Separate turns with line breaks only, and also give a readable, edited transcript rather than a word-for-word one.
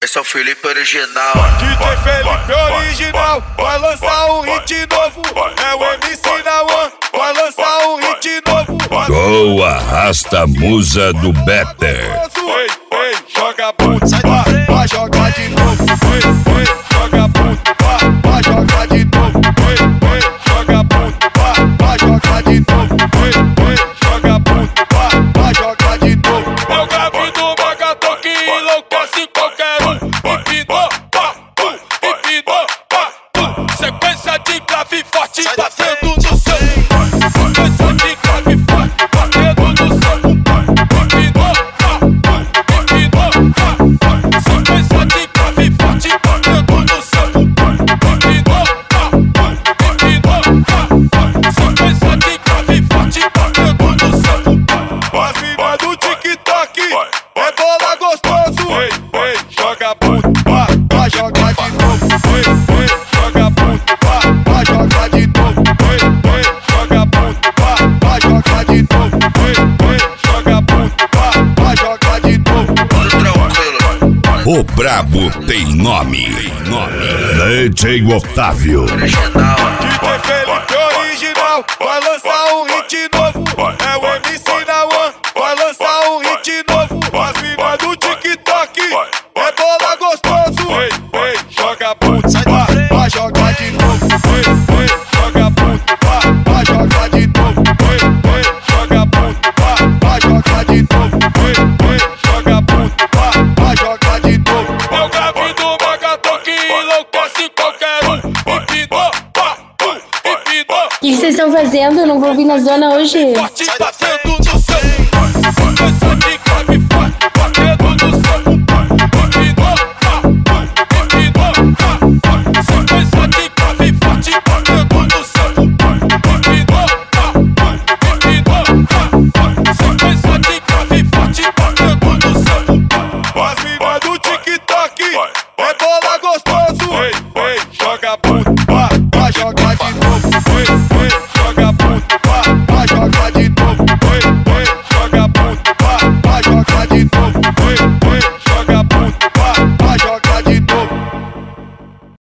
Esse é o Felipe original.
DJ Felipe original, vai lançar um hit novo. É o MC na One, vai lançar um hit novo.
Go arrasta a musa do Better.
Ei, ei, joga puto, vai jogar de novo. Ei, ei, joga puto, vai jogar de novo. Ei, ei, joga puto, vai jogar de novo. Ei, ei, joga puto, vai jogar de novo. É o grave do Magatão que enlouquece qualquer um. Empinou, empinou, sequência de grave forte batendo no seu. Sequência de grave forte batendo no seu. Empinou, sequência de grave forte batendo no seu. Empinou, sequência de grave forte batendo no seu. As minas do TikTok é bola gostoso. Ei, ei, joga puto, vai jogar de novo. Ei, ei, joga puto, vai jogar de novo. Ei, ei, joga puto, vai jogar de novo. Ei, ei, joga puto, vai jogar de novo.
O brabo tem nome. DJ Otávio.
Original.
DJ Felipe original, vai lançar um hit novo. É o MC na One, vai lançar um hit novo. As minas do TikTok é bola gostoso. Ei, ei, joga puto, vai jogar de novo. Ei, ei, joga puto, vai jogar de novo. Ei, ei, joga puto, vai jogar de novo. Ei, ei, joga puto, vai jogar de novo. É o grave do Magatão que enlouquece qualquer um. Empinou, empinou.
O que vocês estão fazendo? Eu não vou vir na zona hoje.
Forte batendo no seu. Sequência de grave forte batendo no seu. Empinou, sequência de grave forte batendo no seu. Empinou, sequência de grave forte batendo no seu. As minas do TikTok é bola gostoso. Ei, ei, joga puto, vai jogar de